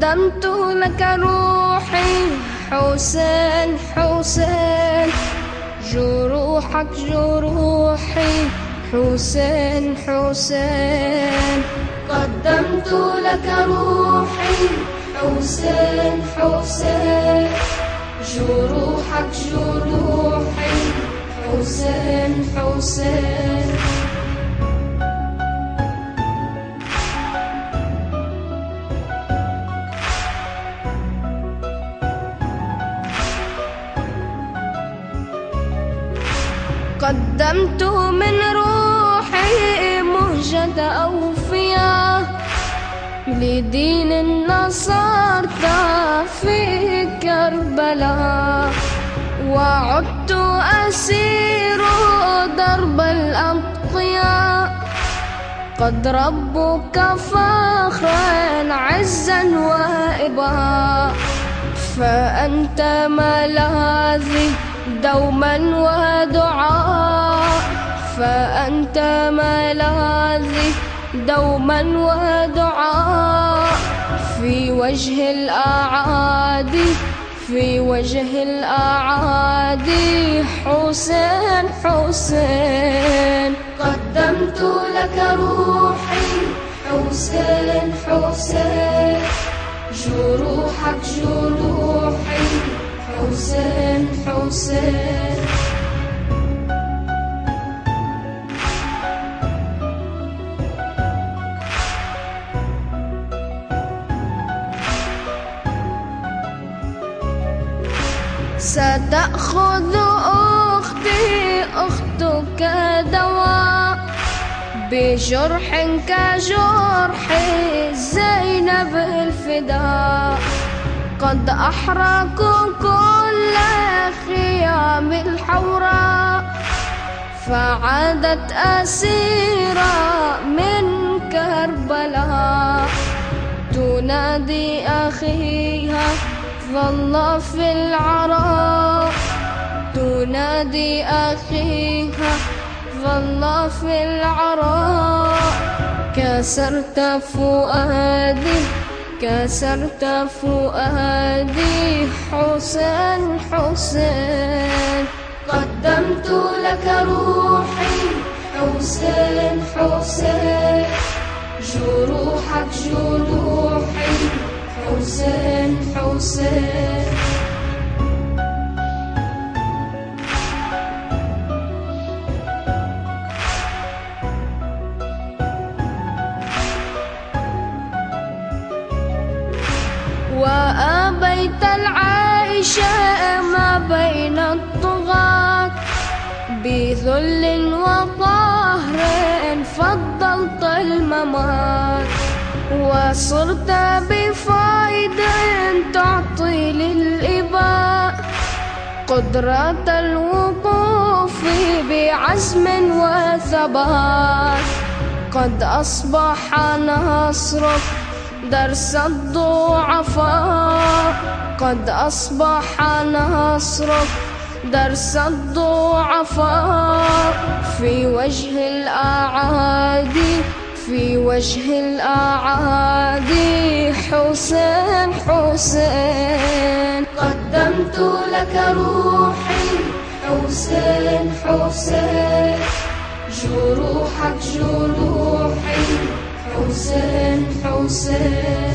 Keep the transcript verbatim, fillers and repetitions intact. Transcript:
قدمت لك روحي حسين حسين، جروحك جروحي حسين حسين. قدمت لك روحي حسين حسين، جروحك جروحي حسين حسين. قدمت من روحي مهجة أوفياء لدين النصارى في كربلاء، وعدت أسير درب الأتقياء. قد ربك فاخرا عزا وإباء، فأنت ملاذي دوما ودعاء، فأنت ملاذي دوما ودعاء. في وجه الأعادي في وجه الأعادي حسين حسين. قدمت لك روحي حسين حسين، جروحك جروحي حسين حسين. ستأخذ أختي أختك دواء بجرح كجرح زينب الفداء. قد أحرقوا كل خيام الحوراء، فعادت أسيرة من كربلاء. تنادي أخيها ظل في العراء، تنادي أخيها ظل في العراء. كسرت فؤادي كسرت فؤادي حسين حسين. قدمت لك روحي حسين حسين، جروحك جروحي حسين حسين. وأبيت العيش ما بين الطغاة، بذل وقهر فضلت الممات. وصرت بفائد تعطي للإباء قدرة الوقوف بعزم وثبات. قد أصبح نصرك درس الضعفاء، قد أصبح نصرك درس الضعفاء. في وجه الأعادي في وجه الأعادي حسين حسين. قدمت لك روحي حسين حسين، جروحك جروحي حسين حسين.